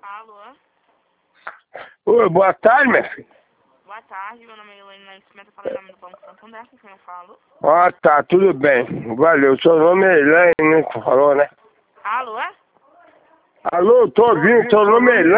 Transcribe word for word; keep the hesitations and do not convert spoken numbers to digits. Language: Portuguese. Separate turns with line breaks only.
Alô?
Oi, boa tarde, minha filha.
Boa tarde, meu nome é Elaine Nascimento, falei em nome do Banco Santander, com quem eu falo?
Ah, tá, tudo bem. Valeu. Seu nome é Elaine, né? Que falou, né?
Alô?
Alô, tô ouvindo, seu nome é Elaine.